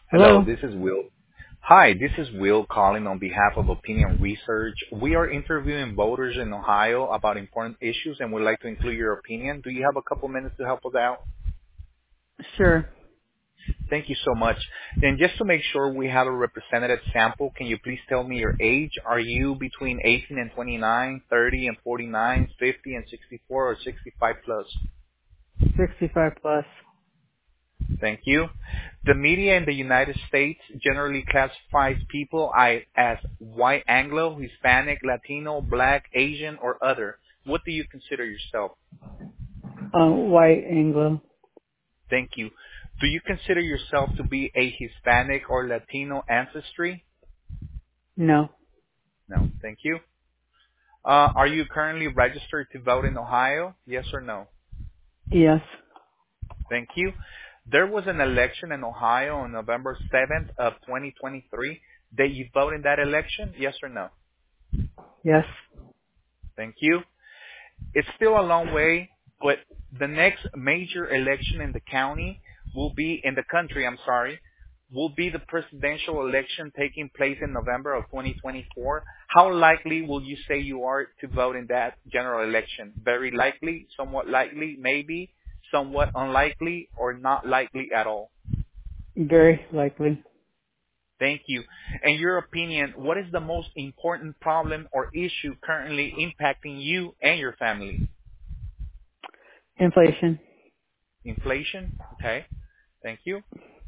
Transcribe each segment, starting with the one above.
Hello, Hello. this is Will. Hi, this is Will calling on behalf of Opinion Research. We are interviewing voters in Ohio about important issues and would like to include your opinion. Do you have a couple minutes to help us out? Sure. Thank you so much. Then just to make sure we have a representative sample, can you please tell me your age? Are you between 18 and 29, 30 and 49, 50 and 64, or 65 plus? 65 plus. Thank you. The media in the United States generally classifies people as white Anglo, Hispanic, Latino, Black, Asian, or other. What do you consider yourself? White Anglo. Thank you. Do you consider yourself to be a Hispanic or Latino ancestry? No. No. Thank you. Are you currently registered to vote in Ohio? Yes or no? Yes. Thank you. There was an election in Ohio on November 7th of 2023. Did you vote in that election? Yes or no? Yes. Thank you. It's still a long way, but the next major election in the county will be in the country, I'm sorry, will be the presidential election taking place in November of 2024. How likely will you say you are to vote in that general election? Very likely, somewhat likely, maybe, somewhat unlikely, or not likely at all? Very likely. Thank you. In your opinion, what is the most important problem or issue currently impacting you and your family? Inflation. Inflation? Okay. Thank you.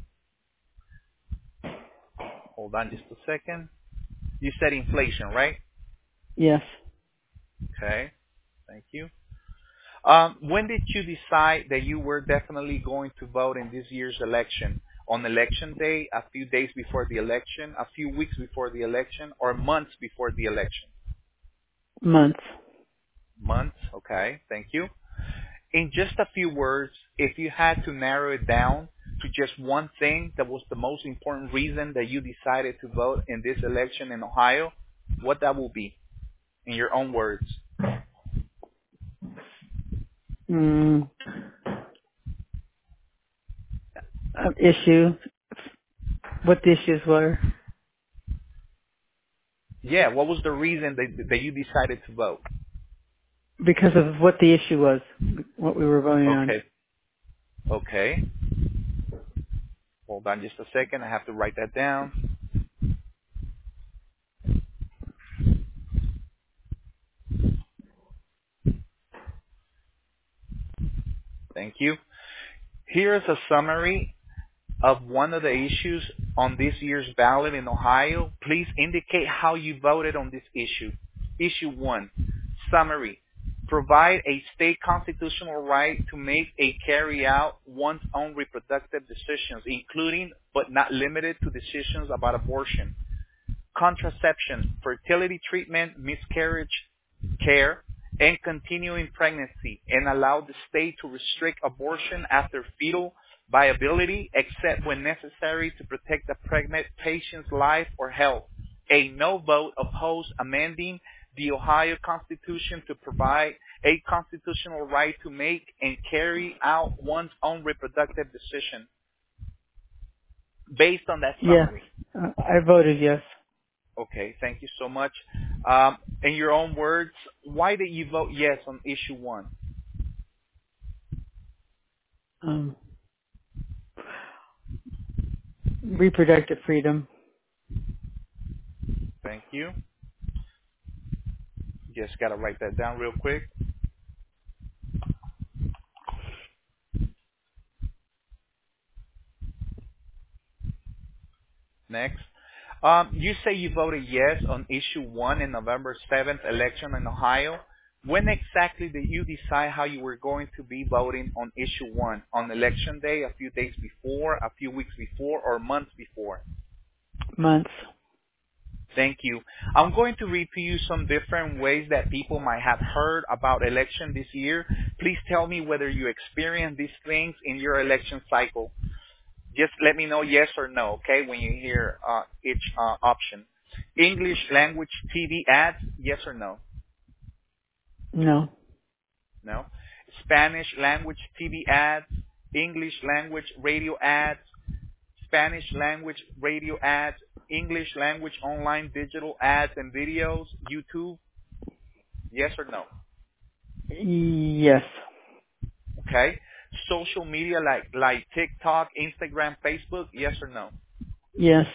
Hold on just a second. You said inflation, right? Yes. Okay. Thank you. When did you decide that you were definitely going to vote in this year's election? On election day, a few days before the election, a few weeks before the election, or months before the election? Months. Months. Okay. Thank you. In just a few words, if you had to narrow it down to just one thing that was the most important reason that you decided to vote in this election in Ohio, what that will be, in your own words. Mm, issue. What the issues were. Yeah, what was the reason that you decided to vote? Because of what the issue was. What we were voting on. Okay, okay. Hold on just a second. I have to write that down. Thank you. Here is a summary of one of the issues on this year's ballot in Ohio. Please indicate how you voted on this issue. Issue 1, summary. Provide a state constitutional right to make and carry out one's own reproductive decisions, including but not limited to decisions about abortion, contraception, fertility treatment, miscarriage care, and continuing pregnancy, and allow the state to restrict abortion after fetal viability except when necessary to protect the pregnant patient's life or health. A no vote opposed amending the Ohio Constitution to provide a constitutional right to make and carry out one's own reproductive decision. Based on that Yeah. summary. I voted yes. Okay, thank you so much. In your own words, why did you vote yes on issue 1? Um, reproductive freedom. Thank you. Just got to write that down real quick. Next. You say you voted yes on issue 1 in November 7th election in Ohio. When exactly did you decide how you were going to be voting on issue 1? On election day, a few days before, a few weeks before, or months before? Months. Thank you. I'm going to read to you some different ways that people might have heard about election this year. Please tell me whether you experience these things in your election cycle. Just let me know yes or no, okay, when you hear each option. English language TV ads, yes or no? No. No. Spanish language TV ads, English language radio ads, Spanish language radio ads, English language online digital ads and videos, YouTube? Yes or no? Yes. Okay. Social media like TikTok, Instagram, Facebook? Yes or no? Yes.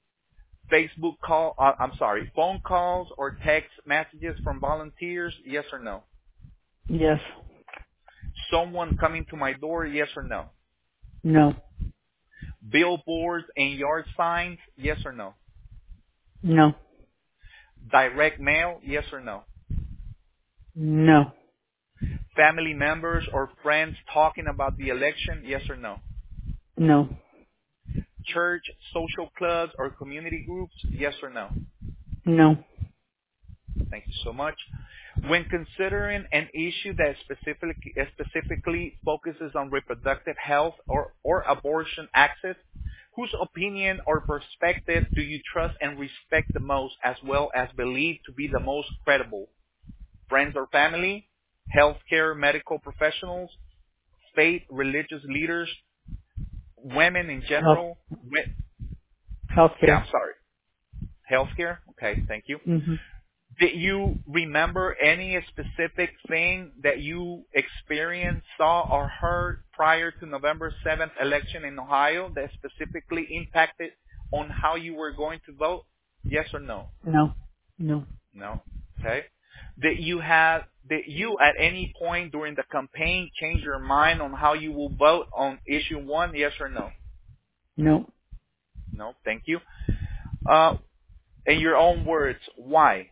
Phone calls or text messages from volunteers? Yes or no? Yes. Someone coming to my door? Yes or no? No. Billboards and yard signs? Yes or no? No. Direct mail? Yes or no? No. Family members or friends talking about the election? Yes or no? No. Church, social clubs, or community groups? Yes or no? No. Thank you so much. When considering an issue that specifically focuses on reproductive health or abortion access, whose opinion or perspective do you trust and respect the most, as well as believe to be the most credible? Friends or family? Healthcare medical professionals? Faith religious leaders? Women in Health. general? Yeah, Healthcare. I'm sorry. Healthcare? Okay, thank you. Mhm. Did you remember any specific thing that you experienced, saw, or heard prior to November 7th election in Ohio that specifically impacted on how you were going to vote? Yes or no? No. No. No. Okay. Did you at any point during the campaign change your mind on how you will vote on issue one? Yes or no? No. No. Thank you. Uh, in your own words, why?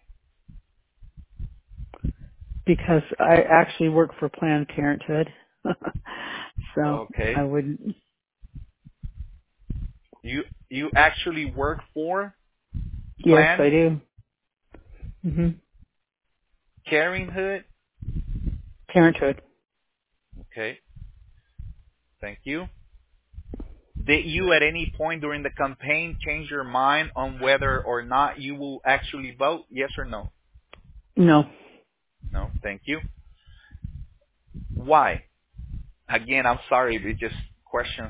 Because I actually work for Planned Parenthood. So Okay. I wouldn't. You actually work for Yes, I Planned do. Mhm. Parenthood? Parenthood. Okay. Thank you. Did you at any point during the campaign change your mind on whether or not you will actually vote? Yes or no? No. No. Thank you. Why? Again, I'm sorry, it's just questions.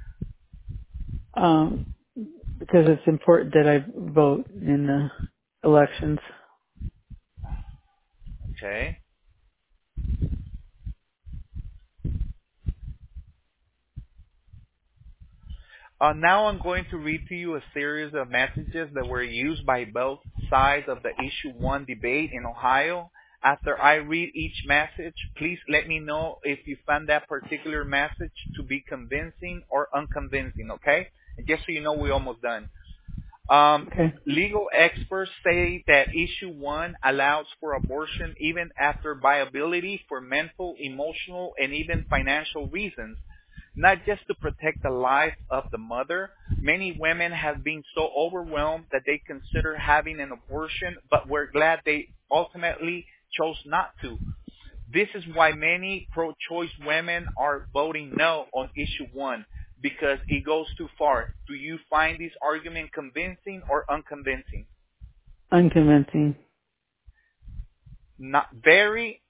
Um, because it's important that I vote in the elections. Okay. Now I'm going to read to you a series of messages that were used by both sides of the issue one debate in Ohio. After I read each message, please let me know if you found that particular message to be convincing or unconvincing, okay? And just so you know, we're almost done. Okay. Legal experts say that issue one allows for abortion even after viability for mental, emotional, and even financial reasons, not just to protect the life of the mother. Many women have been so overwhelmed that they consider having an abortion, but we're glad they ultimately chose not to. This is why many pro-choice women are voting no on issue one, because it goes too far. Do you find this argument convincing or unconvincing? Unconvincing. Not very,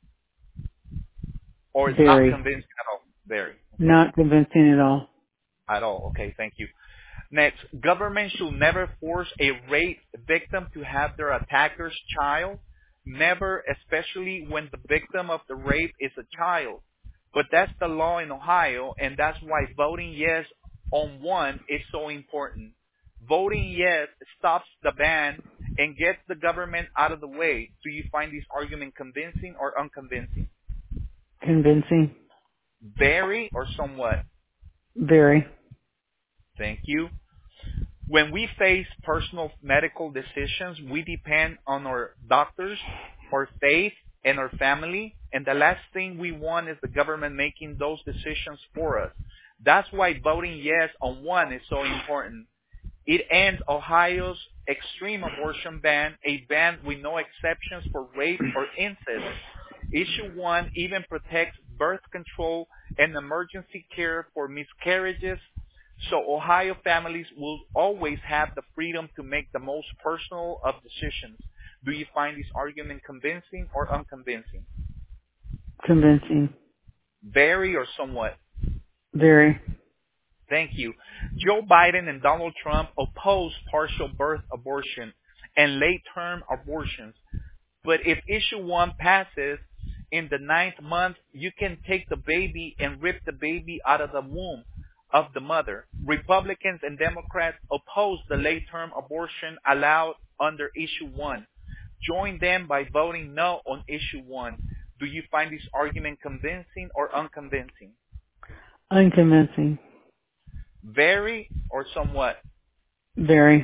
or it's not Very. convincing at all? Very. Okay. Not convincing at all. At all. Okay, thank you. Next, government should never force a rape victim to have their attacker's child. Never, especially when the victim of the rape is a child. But that's the law in Ohio, and that's why voting yes on one is so important. Voting yes stops the ban and gets the government out of the way. Do you find this argument convincing or unconvincing? Convincing. Very or somewhat? Very. Thank you. When we face personal medical decisions, we depend on our doctors, our faith, and our family. And the last thing we want is the government making those decisions for us. That's why voting yes on one is so important. It ends Ohio's extreme abortion ban, a ban with no exceptions for rape or incest. Issue 1 even protects birth control and emergency care for miscarriages. So Ohio families will always have the freedom to make the most personal of decisions. Do you find this argument convincing or unconvincing? Convincing. Very or somewhat? Very. Thank you. Joe Biden and Donald Trump oppose partial birth abortion and late-term abortions. But if issue 1 passes in the 9th month, you can take the baby and rip the baby out of the womb of the mother. Republicans and Democrats oppose the late-term abortion allowed under issue 1. Join them by voting no on issue 1. Do you find this argument convincing or unconvincing? Unconvincing. Very or somewhat? Very.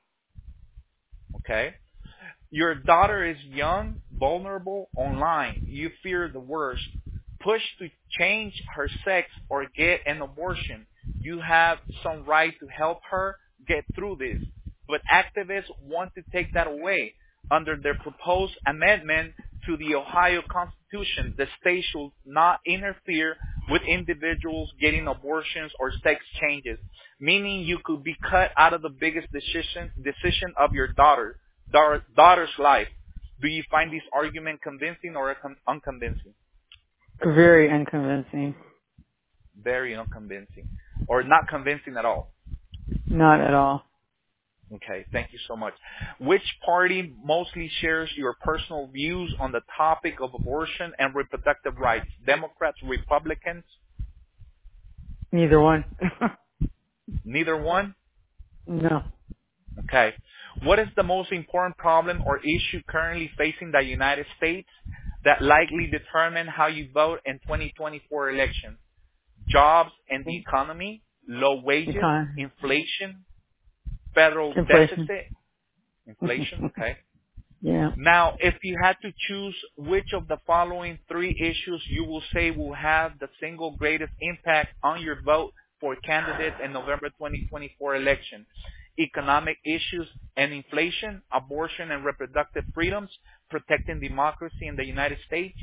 Okay. Your daughter is young, vulnerable, online. You fear the worst. Push to change her sex or get an abortion. You have some right to help her get through this. But activists want to take that away. Under their proposed amendment to the Ohio Constitution, the state should not interfere with individuals getting abortions or sex changes, meaning you could be cut out of the biggest decision of your daughter's life. Do you find this argument convincing or unconvincing? Very unconvincing. Very unconvincing. Or not convincing at all? Not at all. Okay, thank you so much. Which party mostly shares your personal views on the topic of abortion and reproductive rights? Democrats, Republicans? Neither one. Neither one? No. Okay. What is the most important problem or issue currently facing the United States that likely determine how you vote in 2024 election? Jobs and the economy, low wages, inflation, federal deficit, inflation, okay. Yeah. Now, if you had to choose which of the following 3 issues you will say will have the single greatest impact on your vote for candidates in November 2024 election: economic issues and inflation, abortion and reproductive freedoms, protecting democracy in the United States?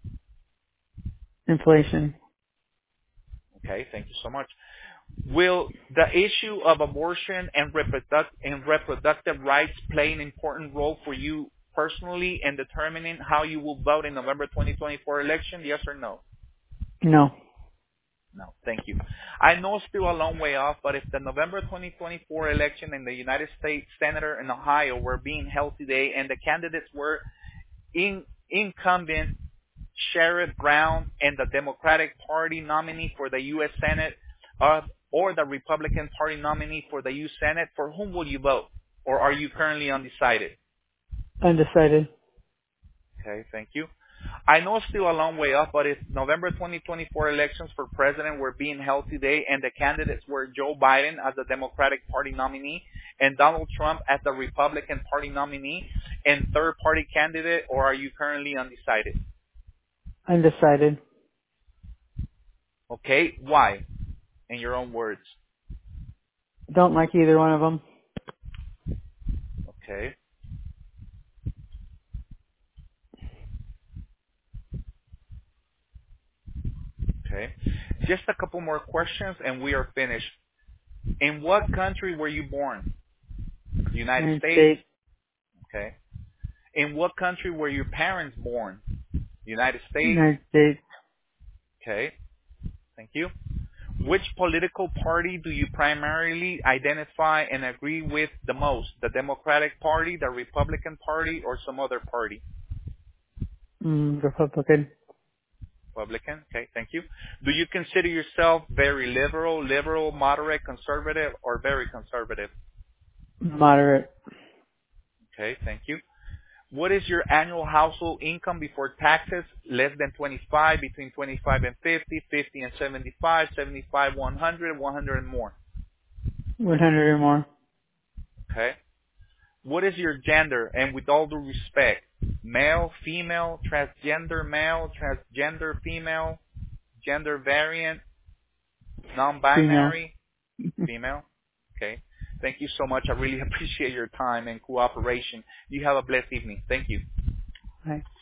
Inflation. Okay, thank you so much. Will the issue of abortion and reproductive rights play an important role for you personally in determining how you will vote in November 2024 election? Yes or no? No. No, thank you. I know it's still a long way off, but if the November 2024 election in the United States Senator in Ohio were being held today and the candidates were incumbent Sherrod Brown and the Democratic Party nominee for the U.S. Senate or the Republican Party nominee for the U.S. Senate, for whom will you vote? Or are you currently undecided? Undecided. Okay, thank you. I know it's still a long way off, but if November 2024 elections for president were being held today and the candidates were Joe Biden as the Democratic Party nominee and Donald Trump as the Republican Party nominee and third-party candidate, or are you currently undecided? Undecided. Okay, why? In your own words. Don't like either one of them. Okay. Okay. Just a couple more questions and we are finished. In what country were you born? United States? Okay. In what country were your parents born? United States? United States. Okay. Thank you. Which political party do you primarily identify and agree with the most? The Democratic Party, the Republican Party, or some other party? Republican. Republican. Okay, thank you. Do you consider yourself very liberal, moderate, conservative, or very conservative? Moderate. Okay, thank you. What is your annual household income before taxes? Less than 25, between 25 and 50, 50 and 75, 75, 100, 100 and more. 100 or more. Okay. What is your gender? And with all due respect, male, female, transgender male, transgender female, gender variant, non-binary, female. Okay. Thank you so much. I really appreciate your time and cooperation. You have a blessed evening. Thank you. Bye.